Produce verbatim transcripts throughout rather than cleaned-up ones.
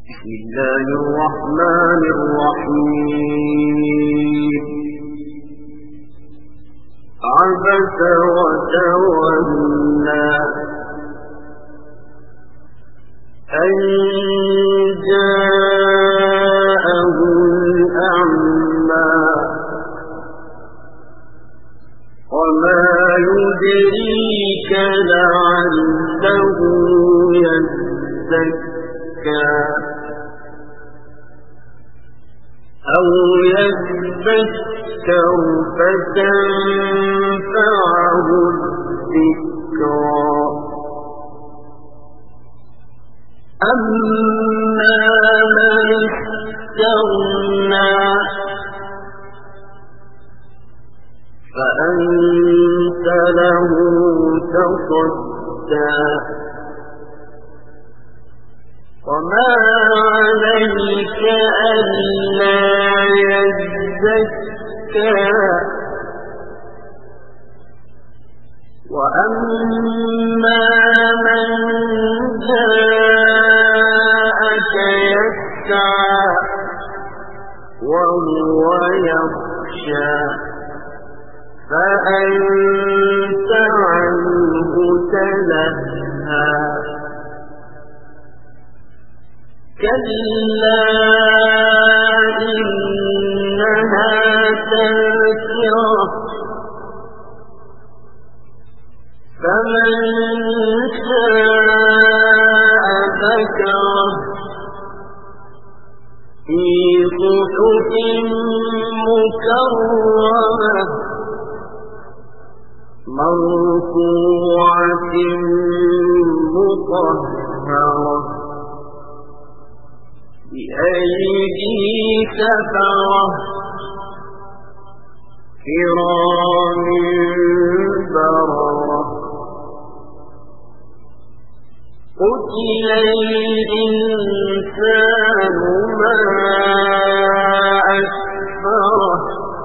بسم الله الرحمن الرحيم عبس وتولى أن جاءه الأعمى وما يدريك لعله يزكى أو يذكر فتنفعه الذكرى أما من استغنى فأنت له تصدى وما عليك ألا يزكى وأما من جاءك يسعى وهو يخشى فأنت عنه تلهى كلا إنها تذكرة فمن شاء ذكره في صحف مكرمة مرفوعة مطهرة بأيدي سفرة كرام بررة قتل الإنسان ما أكفره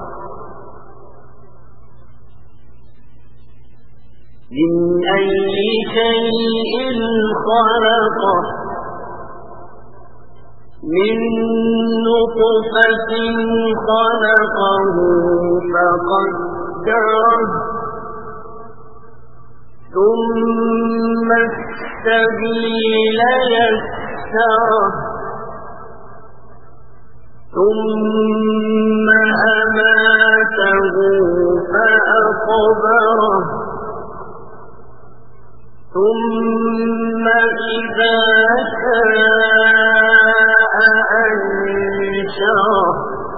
من أي شيء خلقه من نطفة خلقه فقدره ثم السبيل يسره ثم أماته فأقبره ثم إذا شاء أنشره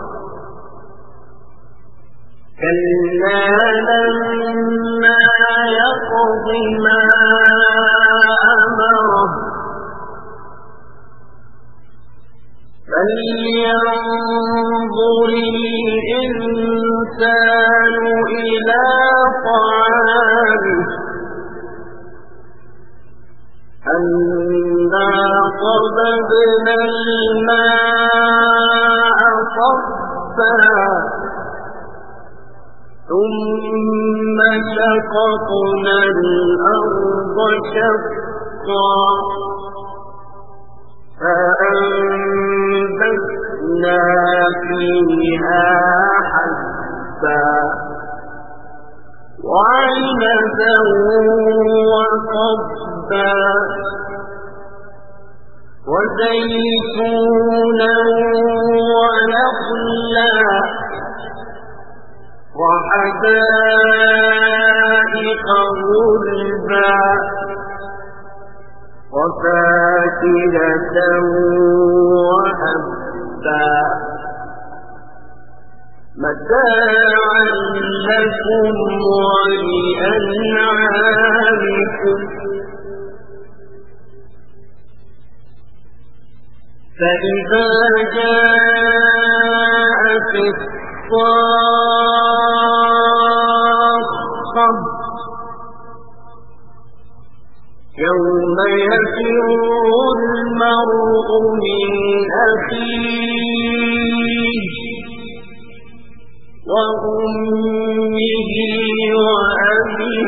كلا لما يقض ما أمره فلينظر الإنسان إلى طعامه أنا صببنا الماء صبا ثم شققنا الأرض شقا فأنبتنا فيها حبا وعنبا وقضبا وزيتونا ونخلا وحدائق غلبا وفاكهة وأبا متاعا لكم ولأنعامكم فإذا جاءت الصاخة يوم يفر المرء من أخيه وأمه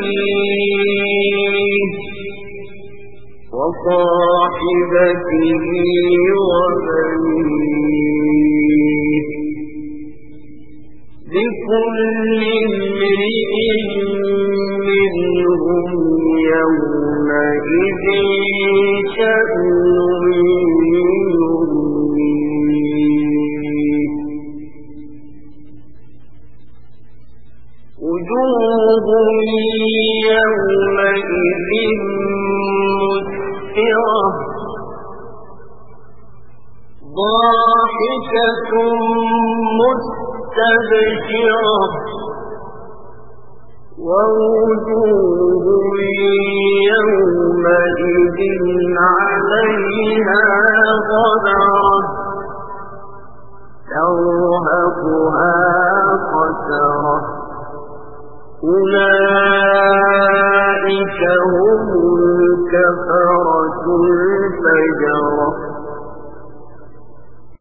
وأبيه وصاحبته وبنيه لكل امرئ منهم يومئذ شأن يغنيه وجوه يومئذ مسفرة ضاحكة مستبشرة ووجوه يومئذ عليها